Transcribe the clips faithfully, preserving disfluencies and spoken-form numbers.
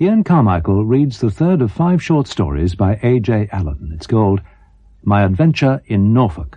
Ian Carmichael reads the third of five short stories by A J Allen. It's called My Adventure in Norfolk.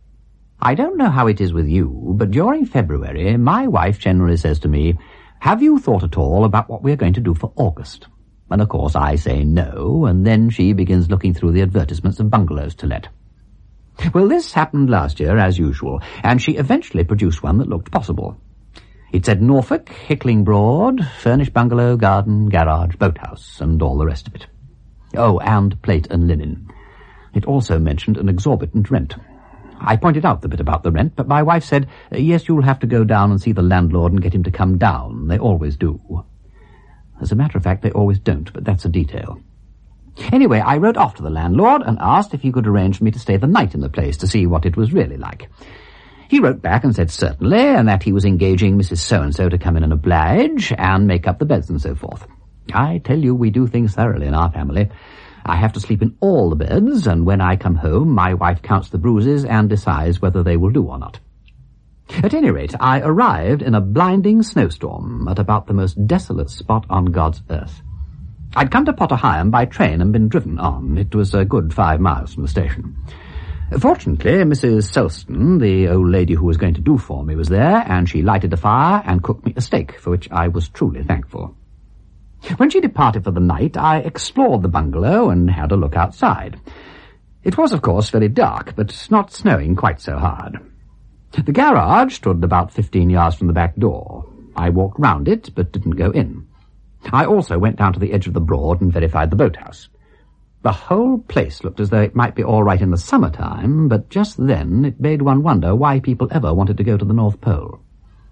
I don't know how it is with you, but during February, my wife generally says to me, "Have you thought at all about what we're going to do for August?" And of course I say no, and then she begins looking through the advertisements of bungalows to let. Well, this happened last year, as usual, and she eventually produced one that looked possible. It said Norfolk, Hickling Broad, furnished bungalow, garden, garage, boathouse, and all the rest of it. Oh, and plate and linen. It also mentioned an exorbitant rent. I pointed out the bit about the rent, but my wife said, yes, you'll have to go down and see the landlord and get him to come down. They always do. As a matter of fact, they always don't, but that's a detail. Anyway, I wrote off to the landlord and asked if he could arrange for me to stay the night in the place to see what it was really like. He wrote back and said certainly, and that he was engaging Missus So-and-so to come in and oblige, and make up the beds and so forth. I tell you, we do things thoroughly in our family. I have to sleep in all the beds, and when I come home, my wife counts the bruises and decides whether they will do or not. At any rate, I arrived in a blinding snowstorm at about the most desolate spot on God's earth. I'd come to Potter Heigham by train and been driven on. It was a good five miles from the station. Fortunately, Missus Selston, the old lady who was going to do for me, was there, and she lighted a fire and cooked me a steak, for which I was truly thankful. When she departed for the night, I explored the bungalow and had a look outside. It was, of course, very dark, but not snowing quite so hard. The garage stood about fifteen yards from the back door. I walked round it, but didn't go in. I also went down to the edge of the Broad and verified the boathouse. The whole place looked as though it might be all right in the summertime, but just then it made one wonder why people ever wanted to go to the North Pole.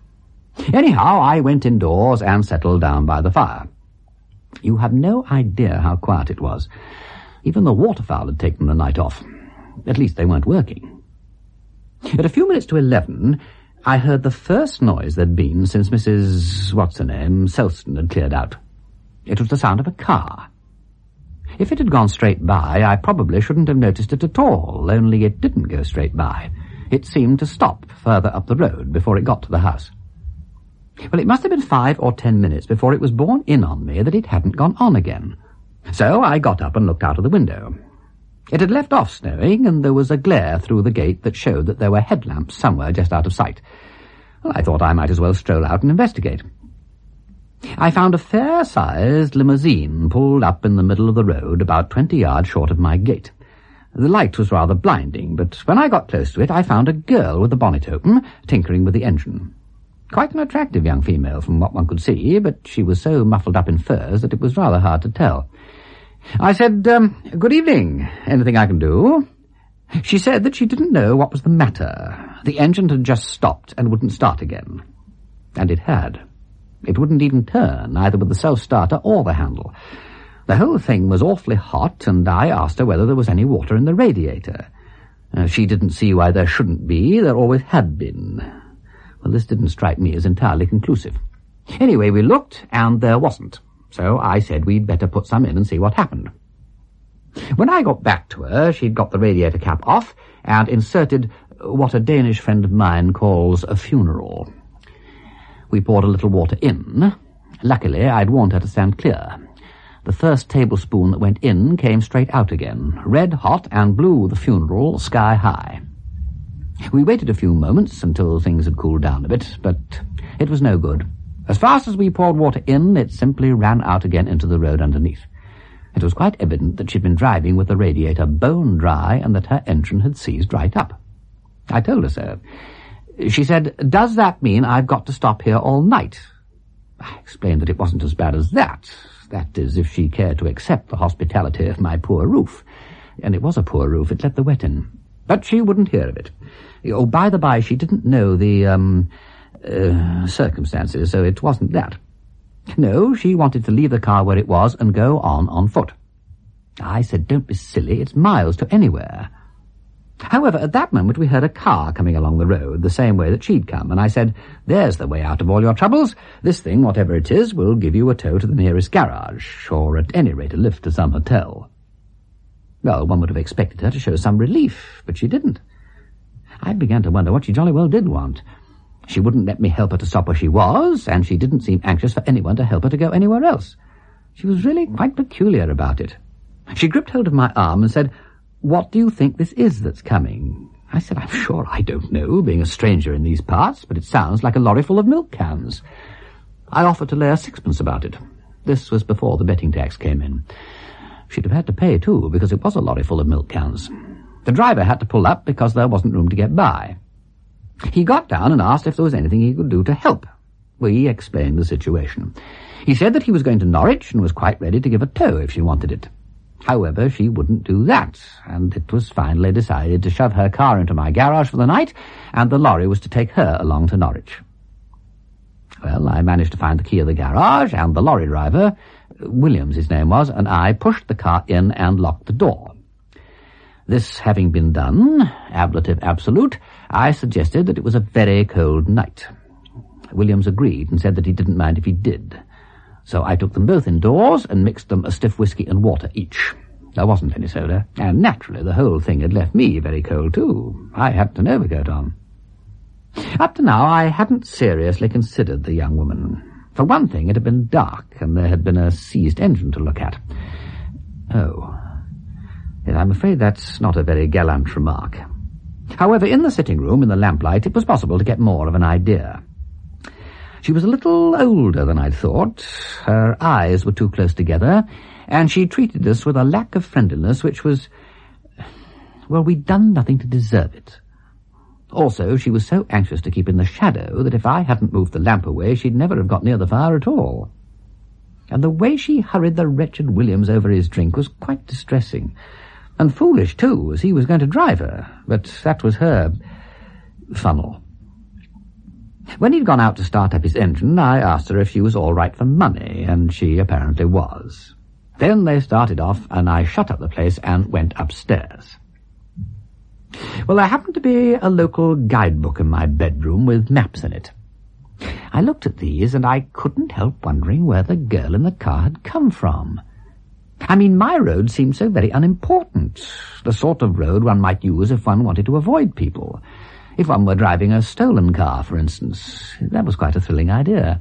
Anyhow, I went indoors and settled down by the fire. You have no idea how quiet it was. Even the waterfowl had taken the night off. At least they weren't working. At a few minutes to eleven, I heard the first noise there'd been since Missus What's-her-name, Selston, had cleared out. It was the sound of a car. If it had gone straight by, I probably shouldn't have noticed it at all, only it didn't go straight by. It seemed to stop further up the road before it got to the house. Well, it must have been five or ten minutes before it was borne in on me that it hadn't gone on again. So I got up and looked out of the window. It had left off snowing, and there was a glare through the gate that showed that there were headlamps somewhere just out of sight. Well, I thought I might as well stroll out and investigate. I found a fair-sized limousine pulled up in the middle of the road about twenty yards short of my gate. The light was rather blinding, but when I got close to it, I found a girl with the bonnet open, tinkering with the engine. Quite an attractive young female from what one could see, but she was so muffled up in furs that it was rather hard to tell. I said, um, good evening. Anything I can do? She said that she didn't know what was the matter. The engine had just stopped and wouldn't start again. And it had. It wouldn't even turn, either with the self-starter or the handle. The whole thing was awfully hot, and I asked her whether there was any water in the radiator. Uh, she didn't see why there shouldn't be. There always had been. Well, this didn't strike me as entirely conclusive. Anyway, we looked, and there wasn't. So I said we'd better put some in and see what happened. When I got back to her, she'd got the radiator cap off and inserted what a Danish friend of mine calls a funeral. We poured a little water in. Luckily, I'd warned her to stand clear. The first tablespoon that went in came straight out again, red hot, and blew the funeral sky high. We waited a few moments until things had cooled down a bit, but it was no good. As fast as we poured water in, it simply ran out again into the road underneath. It was quite evident that she'd been driving with the radiator bone dry and that her engine had seized right up. I told her so. She said, "Does that mean I've got to stop here all night?" I explained that it wasn't as bad as that. That is, if she cared to accept the hospitality of my poor roof. And it was a poor roof, it let the wet in. But she wouldn't hear of it. Oh, by the by, she didn't know the, um, uh, circumstances, so it wasn't that. No, she wanted to leave the car where it was and go on on foot. I said, "Don't be silly, it's miles to anywhere." However, at that moment we heard a car coming along the road, the same way that she'd come, and I said, "There's the way out of all your troubles. This thing, whatever it is, will give you a tow to the nearest garage, or at any rate a lift to some hotel." Well, one would have expected her to show some relief, but she didn't. I began to wonder what she jolly well did want. She wouldn't let me help her to stop where she was, and she didn't seem anxious for anyone to help her to go anywhere else. She was really quite peculiar about it. She gripped hold of my arm and said, "What do you think this is that's coming?" I said, "I'm sure I don't know, being a stranger in these parts, but it sounds like a lorry full of milk cans." I offered to lay her sixpence about it. This was before the betting tax came in. She'd have had to pay, too, because it was a lorry full of milk cans. The driver had to pull up because there wasn't room to get by. He got down and asked if there was anything he could do to help. We explained the situation. He said that he was going to Norwich and was quite ready to give a tow if she wanted it. However, she wouldn't do that, and it was finally decided to shove her car into my garage for the night, and the lorry was to take her along to Norwich. Well, I managed to find the key of the garage, and the lorry driver, Williams his name was, and I pushed the car in and locked the door. This having been done, ablative absolute, I suggested that it was a very cold night. Williams agreed and said that he didn't mind if he did. So I took them both indoors and mixed them a stiff whiskey and water each. There wasn't any soda, and naturally the whole thing had left me very cold too. I had an overcoat on. Up to now I hadn't seriously considered the young woman. For one thing, it had been dark, and there had been a seized engine to look at. Oh, yes, I'm afraid that's not a very gallant remark. However, in the sitting room, in the lamplight, it was possible to get more of an idea. She was a little older than I'd thought. Her eyes were too close together, and she treated us with a lack of friendliness which was... well, we'd done nothing to deserve it. Also, she was so anxious to keep in the shadow that if I hadn't moved the lamp away, she'd never have got near the fire at all. And the way she hurried the wretched Williams over his drink was quite distressing. And foolish, too, as he was going to drive her. But that was her funnel. When he'd gone out to start up his engine, I asked her if she was all right for money, and she apparently was. Then they started off, and I shut up the place and went upstairs. Well, there happened to be a local guidebook in my bedroom with maps in it. I looked at these, and I couldn't help wondering where the girl in the car had come from. I mean, my road seemed so very unimportant, the sort of road one might use if one wanted to avoid people. If one were driving a stolen car, for instance. That was quite a thrilling idea.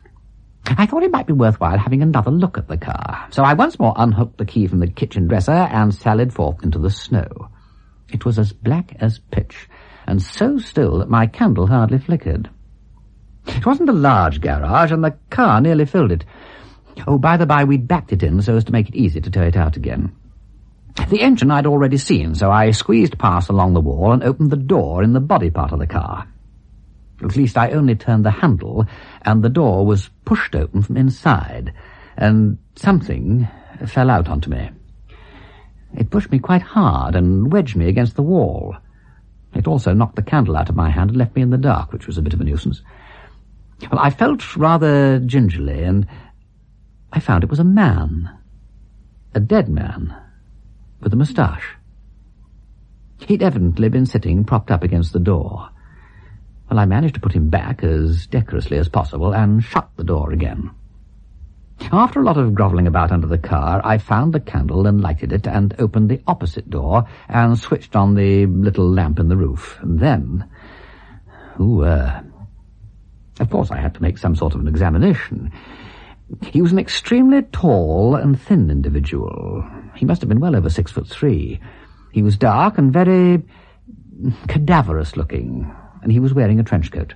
I thought it might be worthwhile having another look at the car, so I once more unhooked the key from the kitchen dresser and sallied forth into the snow. It was as black as pitch, and so still that my candle hardly flickered. It wasn't a large garage, and the car nearly filled it. Oh, by the by, we'd backed it in so as to make it easy to tow it out again. The engine I'd already seen, so I squeezed past along the wall and opened the door in the body part of the car. At least I only turned the handle, and the door was pushed open from inside, and something fell out onto me. It pushed me quite hard and wedged me against the wall. It also knocked the candle out of my hand and left me in the dark, which was a bit of a nuisance. Well, I felt rather gingerly, and I found it was a man. A dead man, with a moustache. He'd evidently been sitting propped up against the door. Well, I managed to put him back as decorously as possible and shut the door again. After a lot of grovelling about under the car, I found the candle and lighted it and opened the opposite door and switched on the little lamp in the roof. And then... Ooh, uh... Of course I had to make some sort of an examination. He was an extremely tall and thin individual. He must have been well over six foot three. He was dark and very cadaverous looking, and he was wearing a trench coat.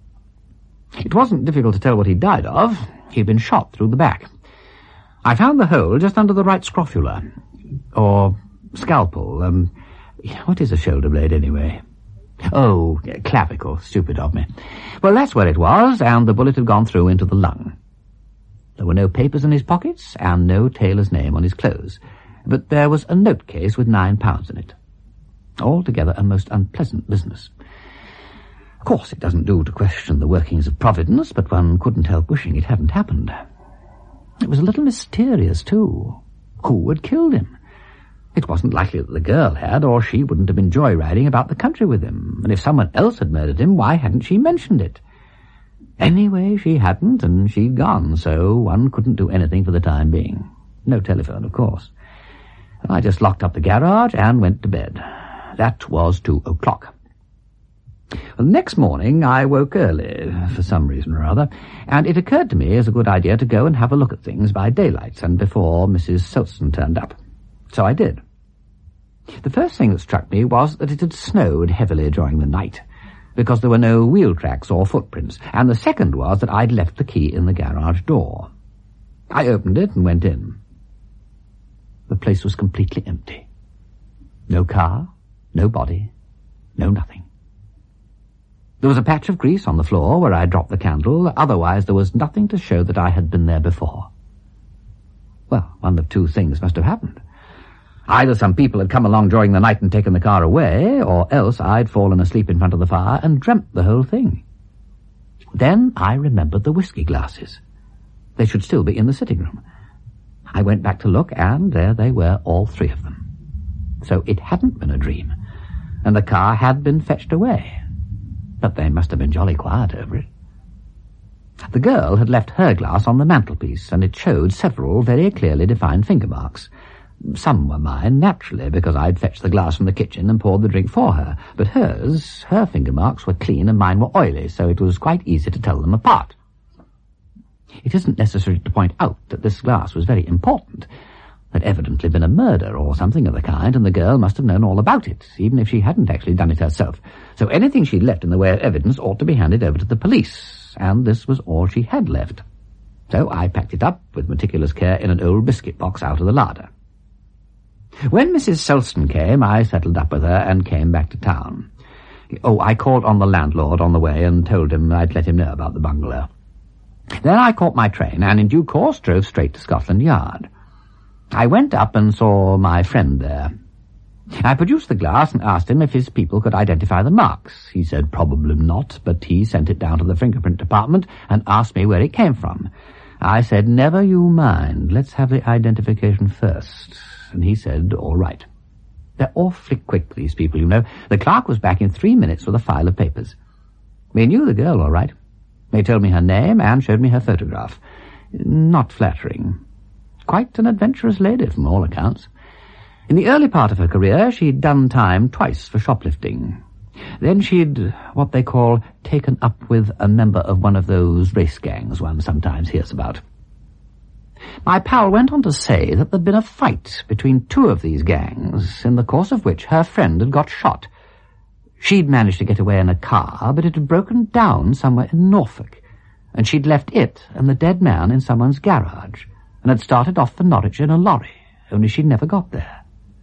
It wasn't difficult to tell what he died of. He'd been shot through the back. I found the hole just under the right scrofula, or scalpel. Um, what is a shoulder blade, anyway? Oh, clavicle. Stupid of me. Well, that's where it was, and the bullet had gone through into the lung. There were no papers in his pockets, and no tailor's name on his clothes, but there was a note case with nine pounds in it. Altogether a most unpleasant business. Of course, it doesn't do to question the workings of Providence, but one couldn't help wishing it hadn't happened. It was a little mysterious, too. Who had killed him? It wasn't likely that the girl had, or she wouldn't have been joyriding about the country with him, and if someone else had murdered him, why hadn't she mentioned it? Anyway, she hadn't, and she'd gone, so one couldn't do anything for the time being. No telephone, of course. I just locked up the garage and went to bed. That was two o'clock. Well, the next morning I woke early, for some reason or other, and it occurred to me as a good idea to go and have a look at things by daylight and before Missus Sulston turned up. So I did. The first thing that struck me was that it had snowed heavily during the night, because there were no wheel tracks or footprints, and the second was that I'd left the key in the garage door. I opened it and went in. The place was completely empty. No car, no body, no nothing. There was a patch of grease on the floor where I dropped the candle, otherwise there was nothing to show that I had been there before. Well, one of two things must have happened. Either some people had come along during the night and taken the car away, or else I'd fallen asleep in front of the fire and dreamt the whole thing. Then I remembered the whiskey glasses. They should still be in the sitting room. I went back to look, and there they were, all three of them. So it hadn't been a dream, and the car had been fetched away. But they must have been jolly quiet over it. The girl had left her glass on the mantelpiece, and it showed several very clearly defined finger marks. Some were mine, naturally, because I'd fetched the glass from the kitchen and poured the drink for her. But hers, her finger marks were clean and mine were oily, so it was quite easy to tell them apart. It isn't necessary to point out that this glass was very important. There'd evidently been a murder or something of the kind, and the girl must have known all about it, even if she hadn't actually done it herself. So anything she'd left in the way of evidence ought to be handed over to the police, and this was all she had left. So I packed it up with meticulous care in an old biscuit box out of the larder. When Missus Sulston came, I settled up with her and came back to town. Oh, I called on the landlord on the way and told him I'd let him know about the bungalow. Then I caught my train and in due course drove straight to Scotland Yard. I went up and saw my friend there. I produced the glass and asked him if his people could identify the marks. He said probably not, but he sent it down to the fingerprint department and asked me where it came from. I said, never you mind, let's have the identification first. And he said, all right. They're awfully quick, these people, you know. The clerk was back in three minutes with a file of papers. We knew the girl, all right. They told me her name and showed me her photograph. Not flattering. Quite an adventurous lady, from all accounts. In the early part of her career, she'd done time twice for shoplifting. Then she'd, what they call, taken up with a member of one of those race gangs one sometimes hears about. My pal went on to say that there'd been a fight between two of these gangs, in the course of which her friend had got shot. She'd managed to get away in a car, but it had broken down somewhere in Norfolk, and she'd left it and the dead man in someone's garage, and had started off for Norwich in a lorry, only she'd never got there.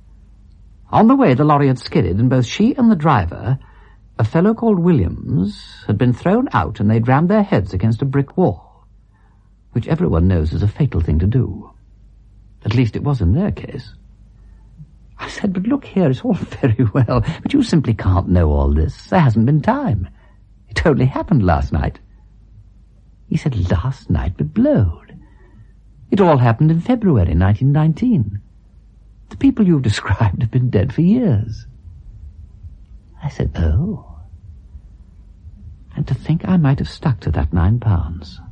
On the way, the lorry had skidded, and both she and the driver, a fellow called Williams, had been thrown out, and they'd rammed their heads against a brick wall, which everyone knows is a fatal thing to do. At least it was in their case. I said, but look here, it's all very well, but you simply can't know all this. There hasn't been time. It only happened last night. He said, last night, but blowed. It all happened in February nineteen nineteen. The people you've described have been dead for years. I said, oh. And to think I might have stuck to that nine pounds.